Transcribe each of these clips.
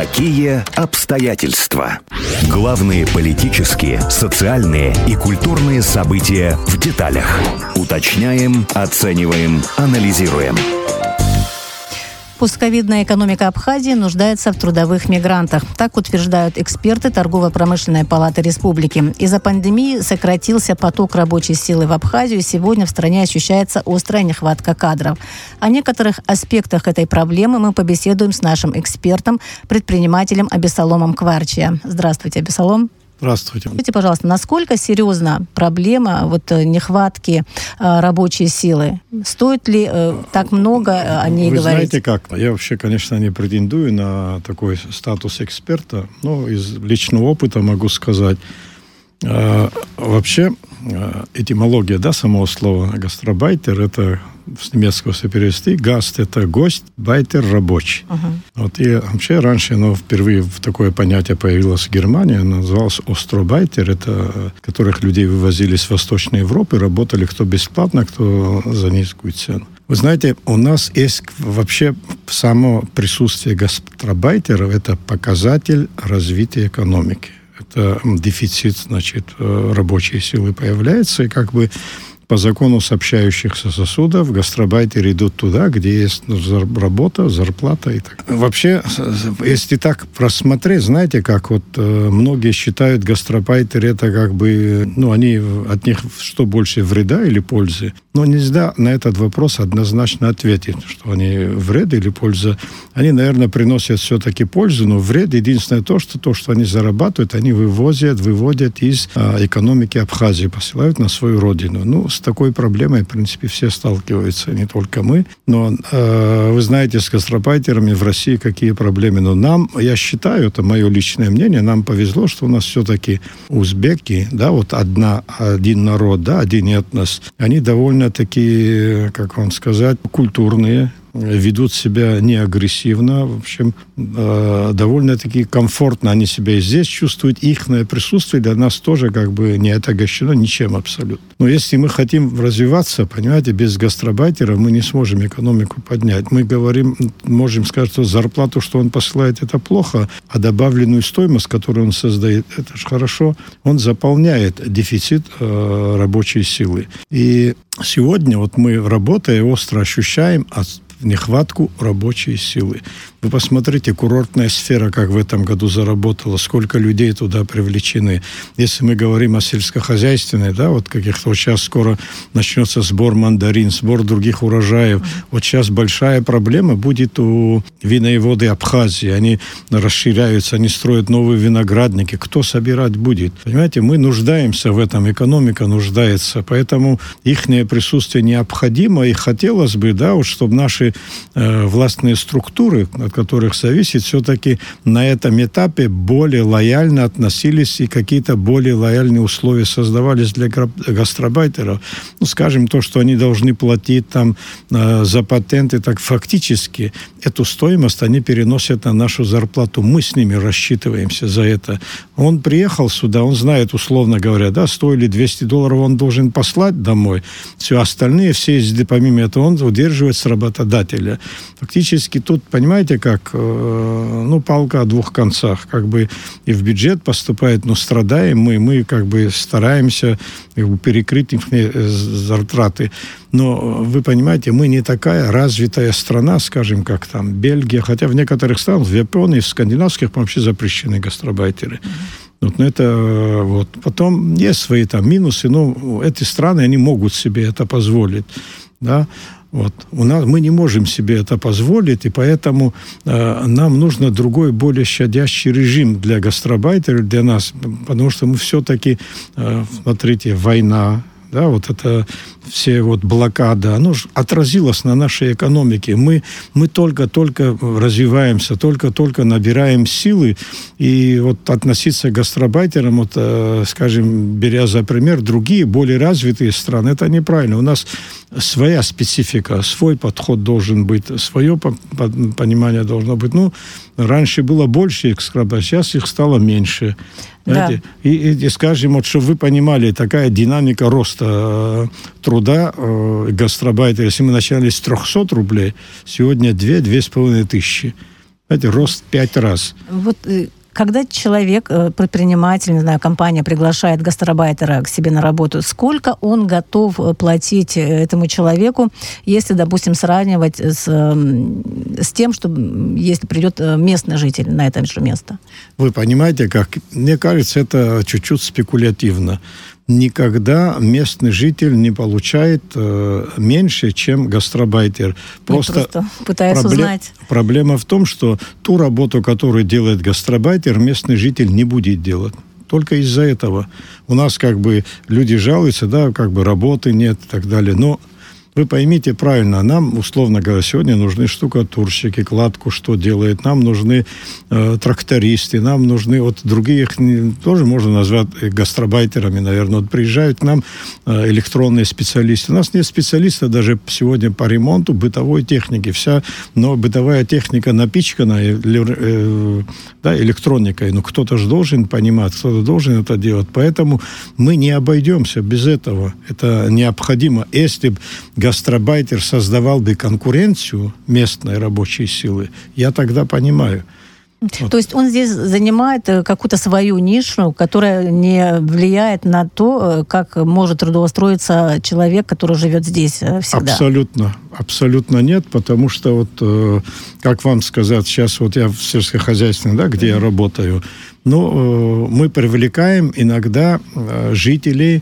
Какие обстоятельства? Главные политические, социальные и культурные события в деталях. Уточняем, оцениваем, анализируем. Постковидная экономика Абхазии нуждается в трудовых мигрантах. Так утверждают эксперты Торгово-промышленной палаты республики. Из-за пандемии сократился поток рабочей силы в Абхазию. Сегодня в стране ощущается острая нехватка кадров. О некоторых аспектах этой проблемы мы побеседуем с нашим экспертом, предпринимателем Абисаломом Кварчия. Здравствуйте, Абисалом. Здравствуйте. Скажите, пожалуйста, насколько серьезна проблема нехватки рабочей силы? Стоит ли так много о ней говорить? Вы знаете как? Я вообще, конечно, не претендую на такой статус эксперта, но из личного опыта могу сказать. Вообще, этимология самого слова гастробайтер, это с немецкого если перевести, гаст – это гость, байтер – рабочий. И вообще раньше впервые такое понятие появилось в Германии, оно называлось остробайтер, это которых людей вывозили с Восточной Европы, работали кто бесплатно, кто за низкую цену. Вы знаете, у нас есть вообще само присутствие гастробайтеров, это показатель развития экономики. Это дефицит, рабочей силы появляется, и по закону сообщающихся сосудов гастробайтеры идут туда, где есть работа, зарплата и так. Вообще, если так просмотреть, знаете, как многие считают гастробайтеры, это они от них что больше, вреда или пользы? Но нельзя на этот вопрос однозначно ответить, что они вред или польза. Они, наверное, приносят все-таки пользу, но вред единственное то, что они зарабатывают, они выводят из экономики Абхазии, посылают на свою родину. С такой проблемой, в принципе, все сталкиваются, не только мы. Но вы знаете, с гастробайтерами в России какие проблемы. Но нам, я считаю, это мое личное мнение, нам повезло, что у нас все-таки узбеки, один народ, один этнос, они довольно такие, как вам сказать, культурные, ведут себя не агрессивно, в общем, довольно-таки комфортно они себя и здесь чувствуют. Их присутствие для нас тоже не отягощено ничем абсолютно. Но если мы хотим развиваться, понимаете, без гастробайтеров мы не сможем экономику поднять. Мы можем сказать, что зарплату, что он посылает, это плохо, а добавленную стоимость, которую он создает, это же хорошо. Он заполняет дефицит рабочей силы. И сегодня мы, работая, остро ощущаем нехватку рабочей силы. Вы посмотрите, курортная сфера, как в этом году заработала, сколько людей туда привлечены. Если мы говорим о сельскохозяйственной, каких-то сейчас скоро начнется сбор мандарин, сбор других урожаев. Сейчас большая проблема будет у виноеводы Абхазии. Они расширяются, они строят новые виноградники. Кто собирать будет? Понимаете, мы нуждаемся в этом, экономика нуждается, поэтому их присутствие необходимо, и хотелось бы, чтобы наши властные структуры, от которых зависит, все-таки на этом этапе более лояльно относились и какие-то более лояльные условия создавались для гастробайтеров. Скажем, то, что они должны платить за патенты, так фактически эту стоимость они переносят на нашу зарплату. Мы с ними рассчитываемся за это. Он приехал сюда, он знает, условно говоря, стоили $200, он должен послать домой. Все остальные, помимо этого, он удерживает с работодателя. Фактически тут, понимаете, палка о двух концах. И в бюджет поступает, но страдаем мы стараемся перекрыть их затраты. Но вы понимаете, мы не такая развитая страна, скажем, как Бельгия, хотя в некоторых странах, в Японии, в скандинавских вообще запрещены гастробайтеры. Потом есть свои минусы, но эти страны, они могут себе это позволить. Мы не можем себе это позволить, и поэтому нам нужно другой, более щадящий режим для гастробайтеров, для нас, потому что мы все-таки, смотрите, война, это все блокада, оно же отразилось на нашей экономике. Мы только-только развиваемся, только-только набираем силы, и относиться к гастробайтерам, скажем, беря за пример другие, более развитые страны, это неправильно. У нас своя специфика, свой подход должен быть, свое понимание должно быть. Раньше было больше экскроба, сейчас их стало меньше. Знаете? Да. И скажем, чтобы вы понимали, такая динамика роста труда гастробайтера. Если мы начинали с 300 рублей, сегодня 2-2,5 тысячи. Знаете, рост 5 раз. Вот когда человек, предприниматель, не знаю, компания приглашает гастарбайтера к себе на работу, сколько он готов платить этому человеку, если, допустим, сравнивать с тем, что если придет местный житель на это же место? Вы понимаете, как? Мне кажется, это чуть-чуть спекулятивно. Никогда местный житель не получает меньше, чем гастарбайтер. Просто пытаюсь узнать. Проблема в том, что ту работу, которую делает гастарбайтер, местный житель не будет делать. Только из-за этого. У нас как бы люди жалуются, да, как бы работы нет и так далее. Но вы поймите правильно, нам, условно говоря, сегодня нужны штукатурщики, кладку что делает, нам нужны трактористы, нам нужны, вот других тоже можно назвать гастарбайтерами, наверное. Вот приезжают к нам электронные специалисты. У нас нет специалиста даже сегодня по ремонту бытовой техники. Вся бытовая техника напичкана да, электроникой. Но кто-то же должен понимать, кто-то должен это делать. Поэтому мы не обойдемся без этого. Это необходимо. Если бы гастарбайтер создавал бы конкуренцию местной рабочей силы, я тогда понимаю. Вот. То есть он здесь занимает какую-то свою нишу, которая не влияет на то, как может трудоустроиться человек, который живет здесь всегда? Абсолютно нет, потому что вот, как вам сказать, сейчас вот я в сельскохозяйственном, да, где я работаю, мы привлекаем иногда жителей,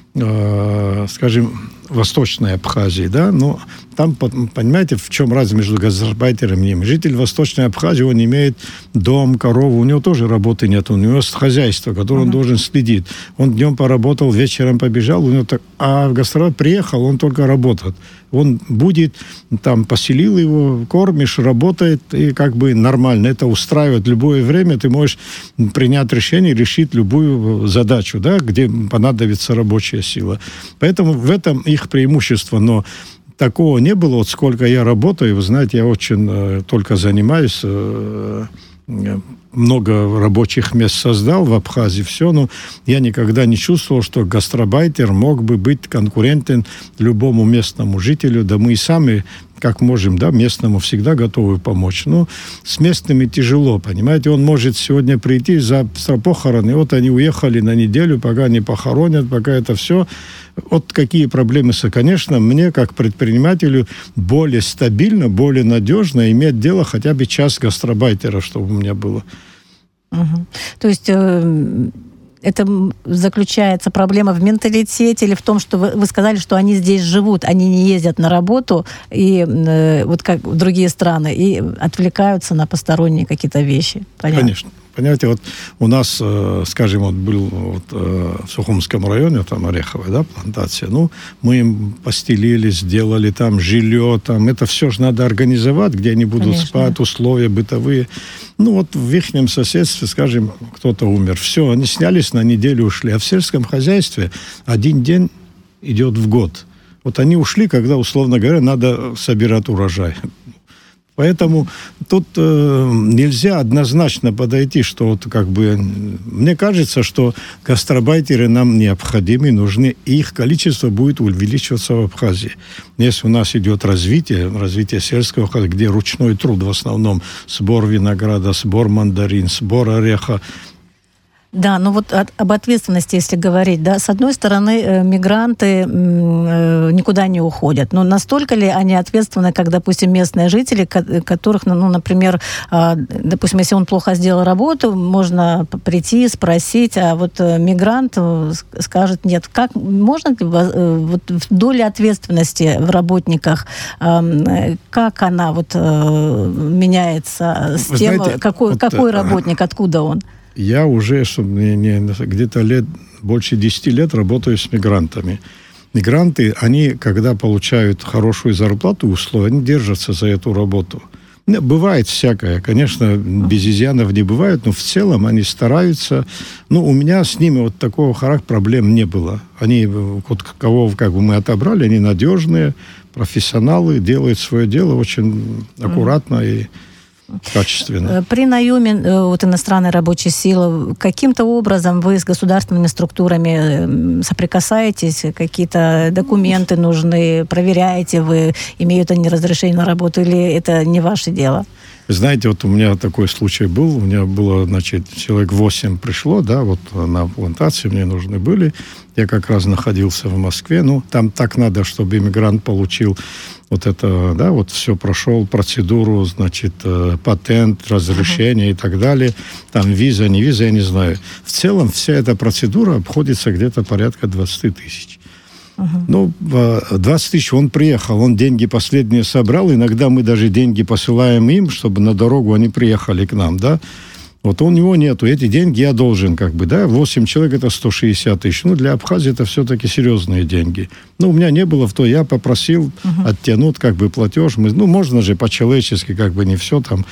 скажем, Восточной Абхазии, да, но там, понимаете, в чем разница между гастарбайтером и ним? Житель Восточной Абхазии, он имеет дом, корову, у него тоже работы нет, у него есть хозяйство, которое он должен следить. Он днем поработал, вечером побежал, у него а гастарбайтер приехал, он только работает. Он будет, там, поселил его, кормишь, работает, и как бы нормально. Это устраивает любое время, ты можешь принять решение, решить любую задачу, да, где понадобится рабочая сила. Поэтому в этом их преимущество, но такого не было, вот сколько я работаю, вы знаете, я очень только занимаюсь, много рабочих мест создал в Абхазии, все, но я никогда не чувствовал, что гастарбайтер мог бы быть конкурентен любому местному жителю, да мы и сами, как можем, да, местному всегда готовы помочь. Но с местными тяжело, понимаете, он может сегодня прийти за похороны, вот они уехали на неделю, пока не похоронят, пока это все. Вот какие проблемы. Конечно, мне, как предпринимателю, более стабильно, более надежно иметь дело хотя бы час гастарбайтера, чтобы у меня было. Угу. То есть это заключается проблема в менталитете или в том, что вы сказали, что они здесь живут, они не ездят на работу, и вот как в другие страны, и отвлекаются на посторонние какие-то вещи. Понятно? Конечно. Понимаете, вот у нас, скажем, вот был в Сухумском районе, там Ореховая, да, плантация, мы им постелили, сделали там жилье, там, это все же надо организовать, где они будут спать, условия бытовые. Вот в ихнем соседстве, скажем, кто-то умер, все, они снялись на неделю, ушли, а в сельском хозяйстве один день идет в год. Вот они ушли, когда, условно говоря, надо собирать урожай. Поэтому тут нельзя однозначно подойти, что вот как бы... Мне кажется, что гастарбайтеры нам необходимы, нужны, и их количество будет увеличиваться в Абхазии. Если у нас идет развитие сельского хозяйства, где ручной труд в основном, сбор винограда, сбор мандарин, сбор ореха. Да, вот об ответственности, если говорить, да, с одной стороны, мигранты никуда не уходят, но настолько ли они ответственны, как, допустим, местные жители, которых, например, допустим, если он плохо сделал работу, можно прийти, спросить, а вот мигрант скажет нет. Как можно вот доля ответственности в работниках, как она меняется с тем, знаете, какой работник, откуда он? Я уже, где-то больше 10 лет работаю с мигрантами. Мигранты, они, когда получают хорошую зарплату, условия, они держатся за эту работу. Бывает всякое, конечно, без изъянов не бывает, но в целом они стараются. У меня с ними вот такого характера проблем не было. Они, кого мы отобрали, они надежные, профессионалы, делают свое дело очень аккуратно и качественно. При наеме иностранной рабочей силы каким-то образом вы с государственными структурами соприкасаетесь? Какие-то документы нужны? Проверяете вы, имеют они разрешение на работу, или это не ваше дело? Вы знаете, вот у меня такой случай был. У меня было, человек 8 пришло, вот на плантации мне нужны были. Я как раз находился в Москве. Там так надо, чтобы иммигрант получил все прошел процедуру, патент, разрешение и так далее. Там виза, не виза, я не знаю. В целом вся эта процедура обходится где-то порядка 20 тысяч. 20 тысяч, он приехал, он деньги последние собрал, иногда мы даже деньги посылаем им, чтобы на дорогу они приехали к нам, Вот у него нету, эти деньги я должен, 8 человек это 160 тысяч. Для Абхазии это все-таки серьезные деньги. У меня не было я попросил оттянуть, платеж. Можно же по-человечески, не все там,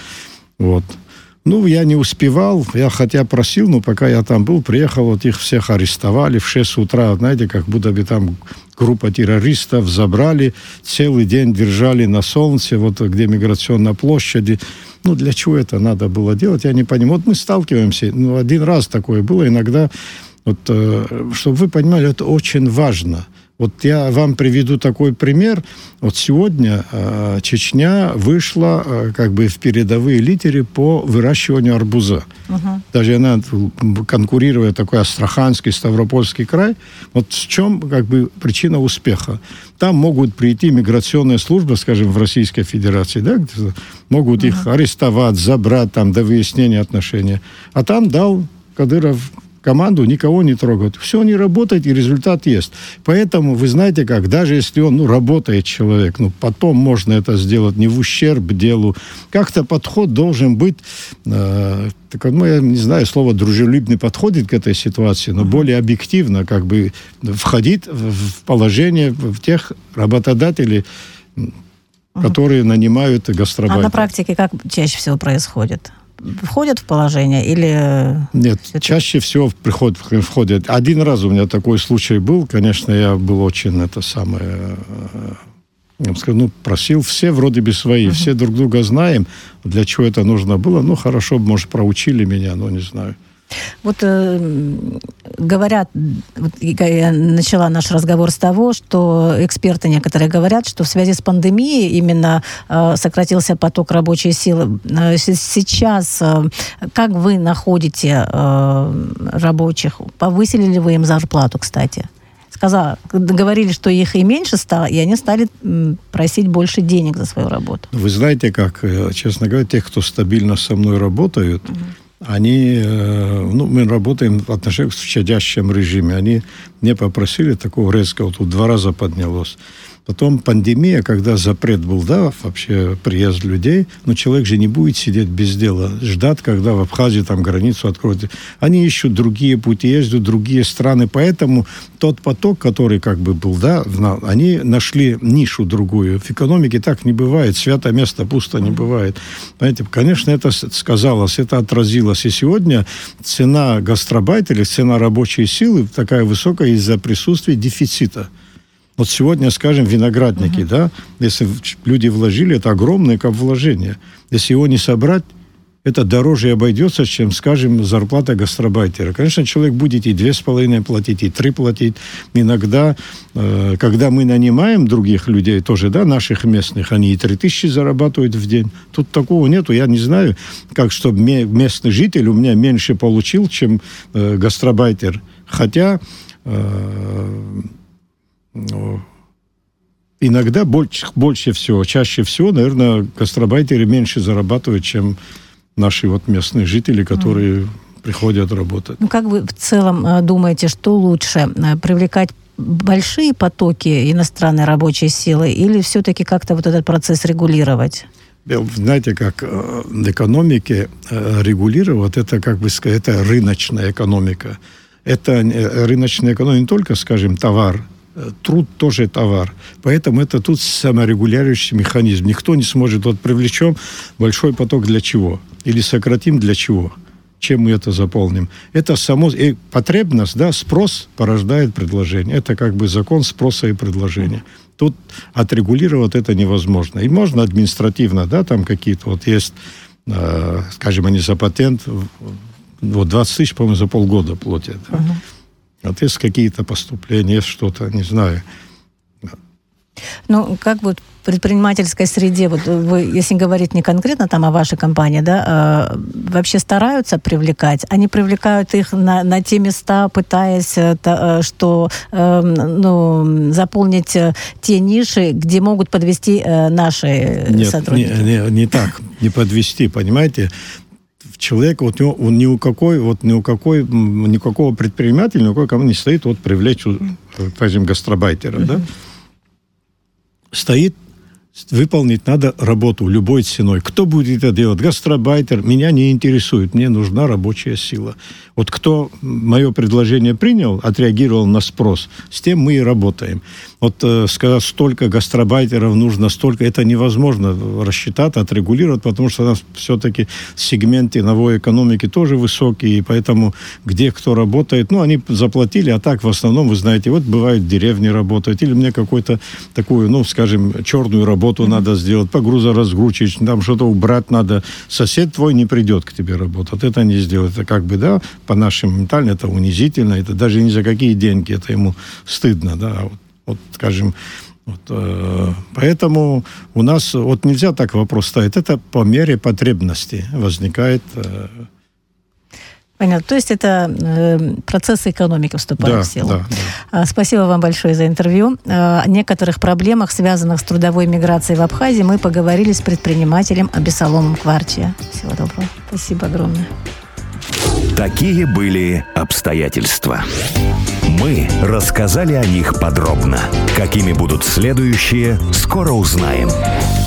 я не успевал, я хотя просил, но пока я там был, приехал, их всех арестовали в 6 утра, знаете, как будто бы там группа террористов забрали, целый день держали на солнце, где миграционная площадь. Для чего это надо было делать, я не понимаю. Мы сталкиваемся, один раз такое было, иногда, чтобы вы понимали, это очень важно. Я вам приведу такой пример. Сегодня Чечня вышла в передовые лидеры по выращиванию арбуза. Даже она конкурирует такой Астраханский, Ставропольский край. В чем причина успеха? Там могут прийти миграционные службы, скажем, в Российской Федерации, могут их арестовать, забрать до выяснения отношений. А там дал Кадыров команду, никого не трогают. Все не работает, и результат есть. Поэтому, вы знаете как, даже если он, работает человек, потом можно это сделать не в ущерб делу. Как-то подход должен быть, я не знаю, слово дружелюбный подходит к этой ситуации, но более объективно, входить в положение тех работодателей, которые нанимают гастарбайтеров. А на практике как чаще всего происходит? Входят в положение или... Нет, чаще всего входят. Один раз у меня такой случай был. Конечно, я был очень просил, все вроде бы свои, все друг друга знаем. Для чего это нужно было? Хорошо, может, проучили меня, но не знаю. Говорят, я начала наш разговор с того, что эксперты некоторые говорят, что в связи с пандемией именно сократился поток рабочей силы. Сейчас как вы находите рабочих? Повысили ли вы им зарплату, кстати? Говорили, что их и меньше стало, и они стали просить больше денег за свою работу. Вы знаете, как, честно говоря, те, кто стабильно со мной работают, мы работаем в отношениях в щадящем режиме. Они не попросили такого резкого, тут 2 раза поднялось. Потом пандемия, когда запрет был, вообще приезд людей, человек же не будет сидеть без дела, ждать, когда в Абхазии границу откроют. Они ищут другие пути, ездят в другие страны, поэтому тот поток, который был, они нашли нишу другую. В экономике так не бывает, святое место пусто не бывает. Понимаете, конечно, это сказалось, это отразилось. И сегодня цена гастарбайтеров, цена рабочей силы такая высокая из-за присутствия дефицита. Сегодня, скажем, виноградники, если люди вложили, это огромное вложение. Если его не собрать, это дороже обойдется, чем, скажем, зарплата гастарбайтера. Конечно, человек будет и 2,5 платить, и 3 платить. Иногда, когда мы нанимаем других людей, тоже, наших местных, они и 3000 зарабатывают в день. Тут такого нету. Я не знаю, чтобы местный житель у меня меньше получил, чем гастарбайтер. Хотя... иногда больше всего, чаще всего, наверное, гастарбайтеры меньше зарабатывают, чем наши местные жители, которые приходят работать. Как вы в целом думаете, что лучше, привлекать большие потоки иностранной рабочей силы или все-таки как-то этот процесс регулировать? Знаете, как в экономике регулировать, это, это рыночная экономика. Это рыночная экономика не только, скажем, товар, труд тоже товар. Поэтому это тут саморегулирующий механизм. Никто не сможет, привлечем большой поток для чего? Или сократим для чего? Чем мы это заполним? Это потребность, спрос порождает предложение. Это закон спроса и предложения. Тут отрегулировать это невозможно. И можно административно, там какие-то есть скажем, они за патент, вот 20 тысяч, по-моему, за полгода платят. Вот есть какие-то поступления, есть что-то, не знаю. Ну, как вот в предпринимательской среде, вот вы, если говорить не конкретно там о вашей компании, да, вообще стараются привлекать? Они привлекают их на те места, пытаясь заполнить те ниши, где могут подвести наши сотрудники? Нет, не так, не подвести, понимаете? Человек, вот он никакого предпринимателя, никакой компании не стоит привлечь, скажем, гастарбайтера, да? Стоит, выполнить надо работу любой ценой. Кто будет это делать? Гастарбайтер меня не интересует. Мне нужна рабочая сила. Вот кто мое предложение принял, отреагировал на спрос, с тем мы и работаем. Вот сказать, столько гастарбайтеров нужно, столько, это невозможно рассчитать, отрегулировать, потому что у нас все-таки сегменты новой экономики тоже высокие, и поэтому где кто работает, они заплатили, а так в основном, вы знаете, вот бывает в деревне работают, или мне какую-то такую, скажем, черную работу надо сделать, погрузоразгрузчик, там что-то убрать надо. Сосед твой не придет к тебе работать, это не сделает. Это как бы, да, по нашим ментально это унизительно, это даже ни за какие деньги, это ему стыдно, да, вот скажем, поэтому у нас нельзя так вопрос ставить, это по мере потребности возникает. Понятно. То есть это процессы экономики вступают в силу. Да. Спасибо вам большое за интервью. О некоторых проблемах, связанных с трудовой миграцией в Абхазии, мы поговорили с предпринимателем Абисаломом Кварчия. Всего доброго. Спасибо огромное. Такие были обстоятельства. Мы рассказали о них подробно. Какими будут следующие, скоро узнаем.